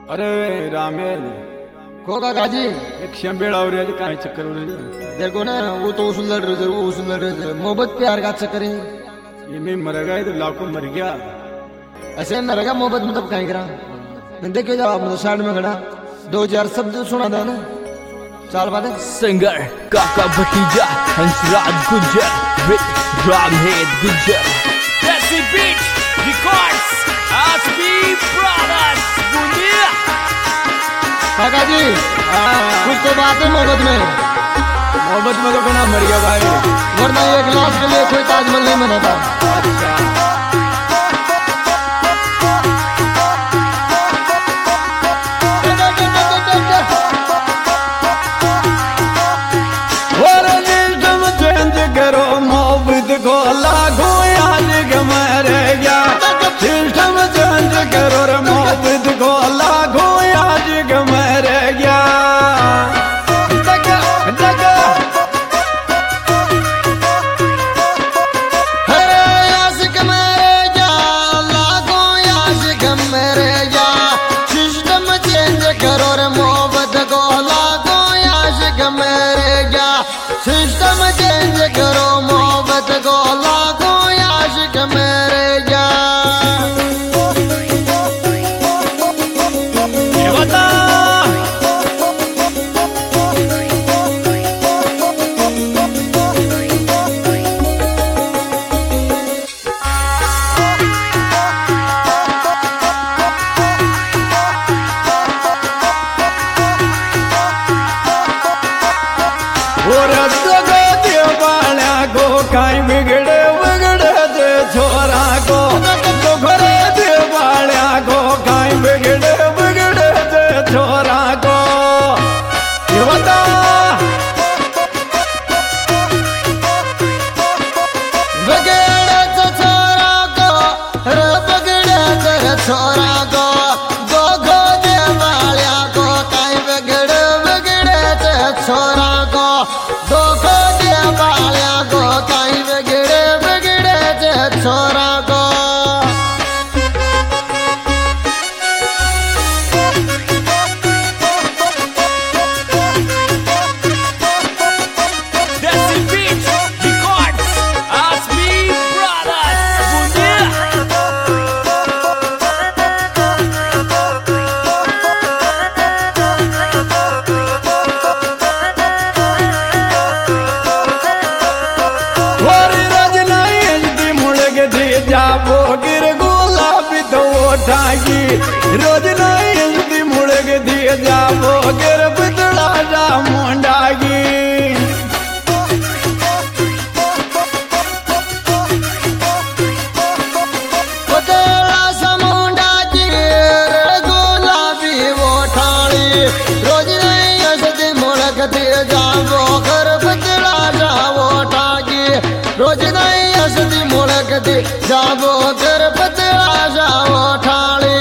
अरे रामेल को काकाजी एक शंबेड़ा हो रहा है काय चक्कर हो रहा है। देखो ना वो तो उस लड़ रहे थे वो उस लड़ रहे थे मोहब्बत प्यार का चक्कर है। ये मैं मर गया तो लाखों मर गया। ऐसे न रहेगा मोहब्बत मतलब कहीं करा देखो जब मतलब साइड में खड़ा 2000 शब्द सुना था ना चाल बात है। सिंगर काका भतीजा Hansraj Gujjar with Ramhed Gujjar Desi beat records Aasbi brothers Bundiya. काकाजी कुछ तो बात है मोहब्बत में तो बिना मर गया भाई, वरना एक लाख के लिए कोई ताजमहल नहीं बनाता। अच्छा करो मोहब्बत को लागो आज गमरे गया सिस्टम चेंज करो रे मोहब्बत को लागो आज गमरे गया। सिस्टम चेंज करो मोहब्बत को लागो आशिक मेरे जा। ये बता काई बिगड़े बिगड़े दे छोरा को तो घरे दे बालिया को काई बिगड़े बिगड़े दे छोरा को। ये बता बिगड़े तो छोरा को रे बिगड़े तेरे छोरा को दो गो दे बालिया को काई बिगड़े बिगड़े तेरे छोरा को दो गो दे बालिया को काई बिगड़े बिगड़े तेरे छोरा को। Desi beat records Aasbi brothers Bundiya. जाबो गिर गुलाबी तो उठागी रोज नहीं मुड़ग दिए जाबो गिर बिदड़ा जा मुंडागी। पुतला समुंडा जी गुलाबी वो ठाणी रोज नहीं असदी मुड़ग दिए जाबो घर पुतला जावो ठागी रोज नहीं असदी मुड़ग दे जाबो घर पुतला जावो ठाणी।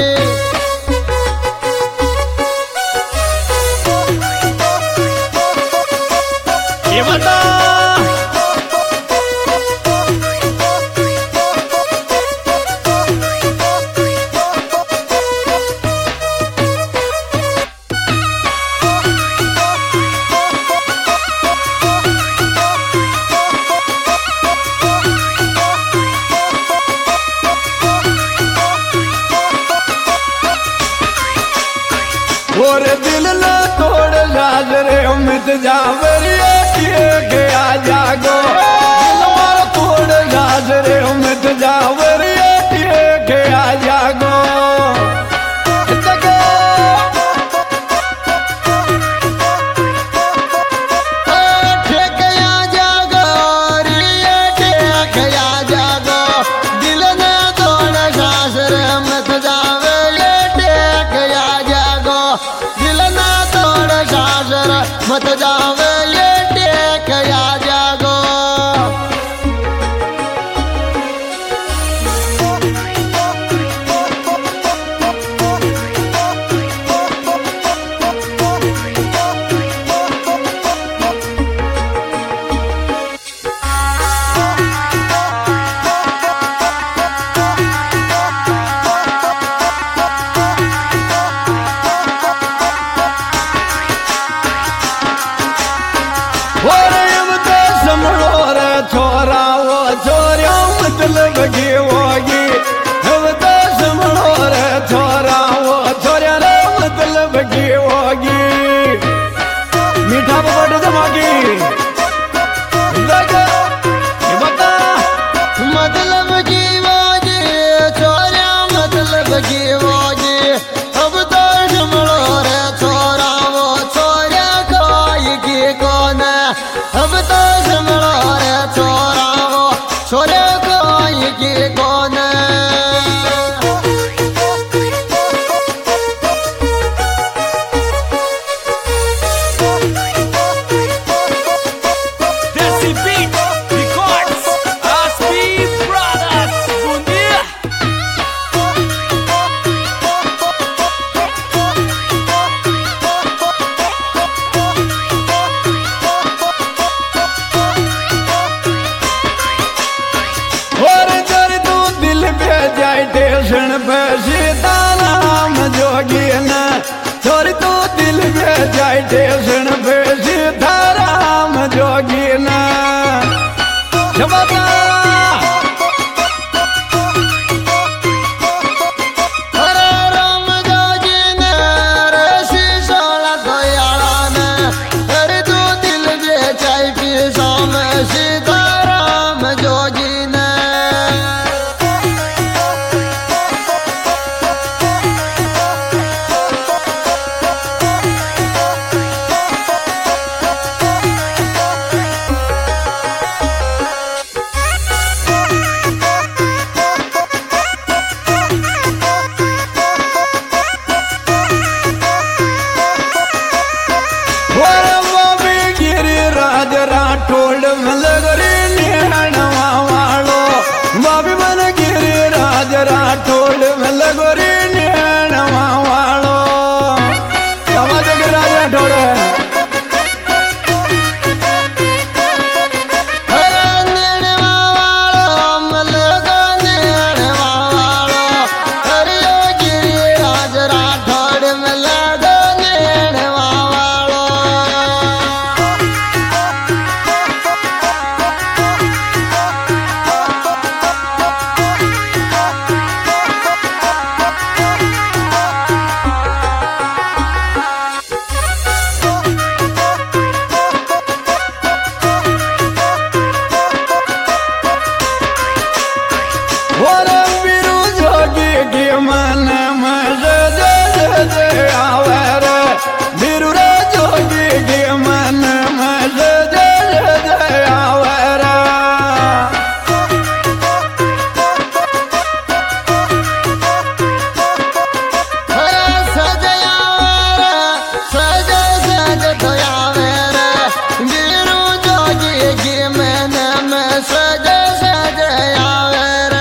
ये बता और दिल ना तोड़ लाज रे उम्मीद जावरिए किए गया जागो दिल मार तोड़ लाज रे उम्मीद जावरिए किए गया जागो। मत जावे ये टेक या जागो। तेरे दिमागी लगा ये बता मतलब की बाजी छोरा मतलब की बाजी अब तो जमलो रे छोरा वो छोरा कोई की कौन अब तो जमलो रे छोरा वो छोरा कोई की कौन टेंशन पे सीताराम जोगी न छोरी तो दिल में जाए टेंशन पे सीताराम जोगी न सीताराम जोगी राठौड़ मलगरी निहणवा वालो बाबी मन गिरी राज राठौड़ मलगरी निहणवा वालो समझ के राज राठौड़ मन मज आवर बिरु रे जोगी के मन मज आवर सज सज दयावर बिरु जोगी के मन में सज सज आवर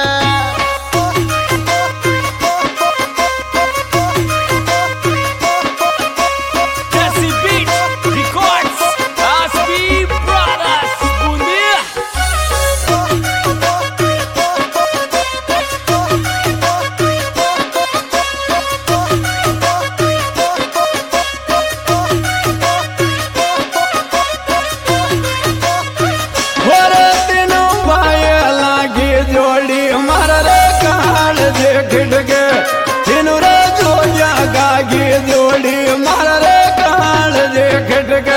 जोड़ी मार रे काल जे खिड़के तीनू रे जो जागा की जोड़ी मार रे काल जे खिड़के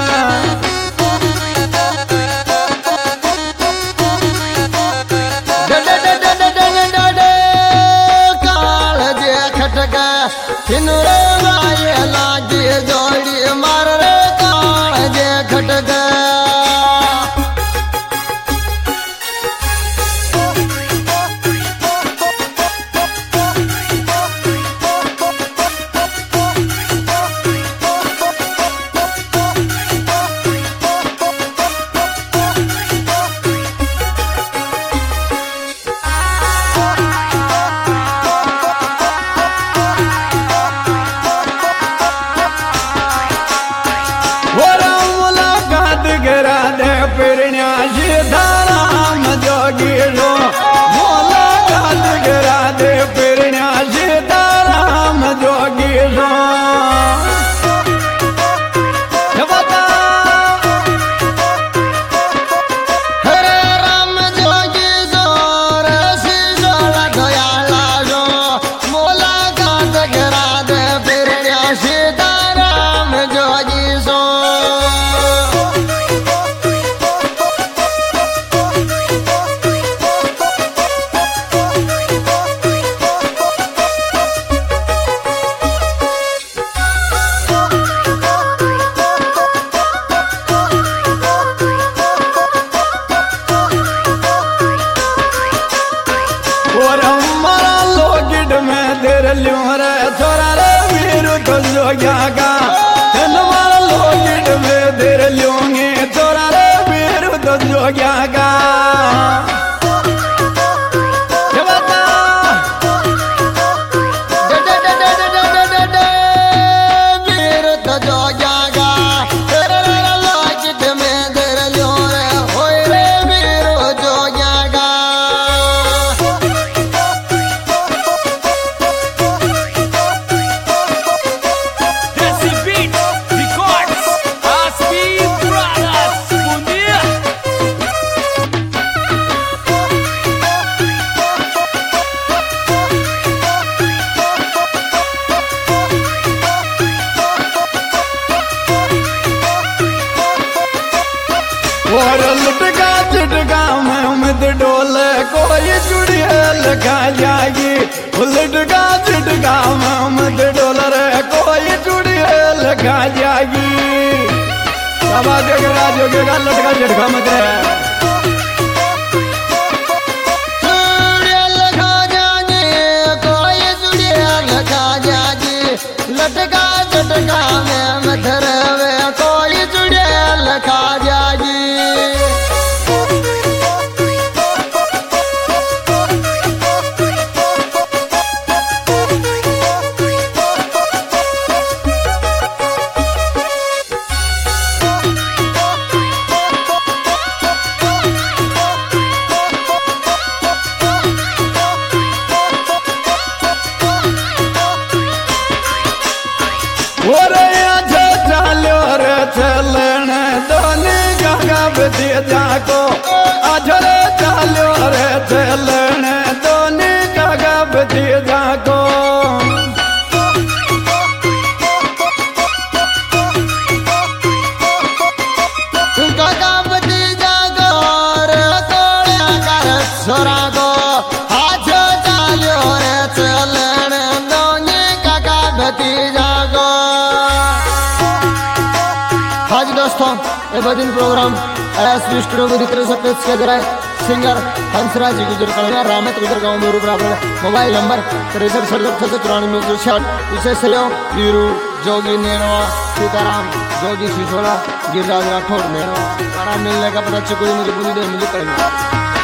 काल जे खटका तीनू रे माये लागी जोड़ी मार रे काल जे खटका को जोग्यागा मारा लोगिट में देर लोगे तोरा रे वीर तो जोग्यागा और लटका चिटका में उम्मीद डोले कोई चुड़ैल खा जाएगी लटका चिटका में उम्मीद डोले रे कोई चुड़ैल खा जाएगी बाबा जोगेगा जोगेगा लटका चिटका मत रे लटका झटका में मधर कोई चुड़ैल खा जाएगी चलने दोनी गंगा बदी जाको अजरे चालो रे चलने दोनी गंगा बदी जाको गंगा बदी जाको रे तोड़ा कर सोरा को आज चालो रे चलने दोनी गंगा बदी जाको आज दोस्तों ये बदिन प्रोग्राम एसबी स्टूडियो को दिख सकते इसके जरा सिंगर हंसराज गुजर कलया रामत गुजर गांव में रूप रावण मोबाइल नंबर 63 विशेष सहयोग वीरू जोगी नेरवा सीताराम जोगी सिसोला गिरिराज राठौड़ नेरवा मिलने का पता चुको मुझे बुरी दे मुझे करेंगे।